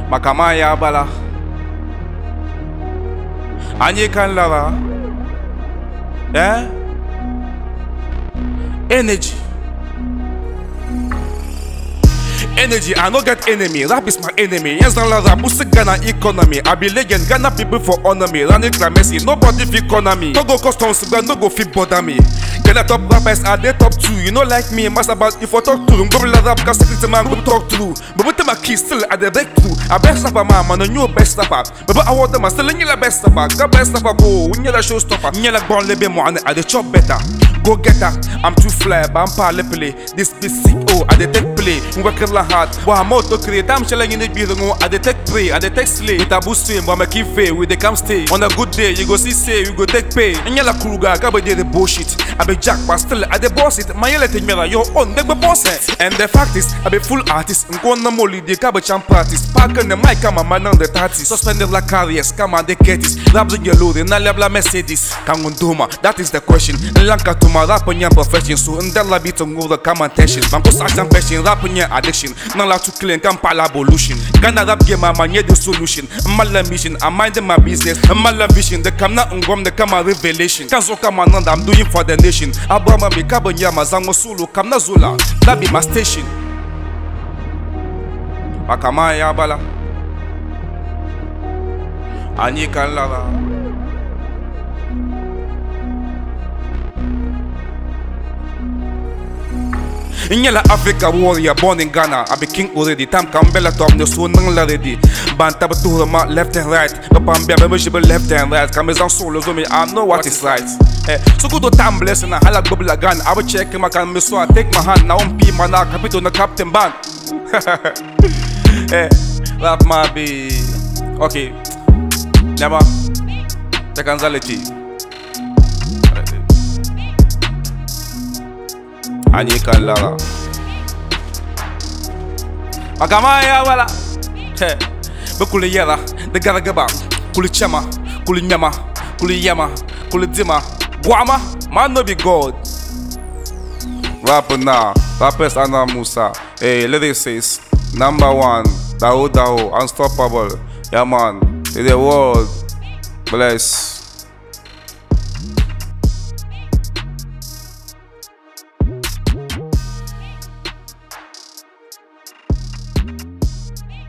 Makamaya bala Anye kan lara Energy Energy, I no get enemy. Rap is my enemy. Yes, I rap. Who's Ghana economy? I be legend. Ghana people for honor me. Running Messi. Nobody fit corner me. No go customs. No go fit bother me. Ghana top rappers are they top 2. You know like me. Master about if I talk to them. Go rap. Cause secret man go talk through. But with my keys still at the breakthrough. A best rapper man. A new best rapper. But I want them. I still in your best rapper. The best rapper go. When you're a showstopper. You're like born lebe mo. And I the chop better. Go get that. I'm too fly. But I'm parle play. This be sick. Oh, I the take play. Hard. But I'm out to create. I'm chilling in the building. I detect prey. I detect slay. With a boost stream, but I keep fail. With the cam stay. On a good day, you go see say, you go take pay. And you're like Kruger, I got the bullshit. I be Jack, but still I the boss it. My yellow thing, your own, make me boss it. And the fact is, I be full artist. I'm going to molly the cabbage champ practice. Park on the mic, I'm a man on the 30s. Suspended like carriers, come on the Ketis. Labs in your load, and I love la Mercedes. Come on, Doma, that is the question. And Lanka to my rap on your profession. So, and that la bit on the common tension. Man, go search and passion, rap on your addiction. Now la to clean, can pal abolution. Ghana rap game, I'm the solution. Mala mission, I'm minding my business. Mala vision, the come not on the come revelation. Can so come on, I'm doing for the nation. Abraham be carbon yamazango solo, come na zula. That be my station. Makamaya bala. Anye kan lara. In yellow Africa warrior born in Ghana, I be king already. Tam Kambela top no so nang already. Bantaba to the left and right. Kapambia memorable left and right. Kamezan solo so me I know what is right. So good to time blessing and halak bubble gun. I will check him I can miss so I take my hand now on P man capito na captain band. Rap my be okay. Never the canzality. Anye kan lara Makamaya wala Bekuli yela The garagaba Kuli chama Kuli nyama Kuli yama Kuli dima Guama Man no be God Rapper now Rappers Anna Musa Hey lyricist #1 Dao Dao Unstoppable Yeah man To the world Bless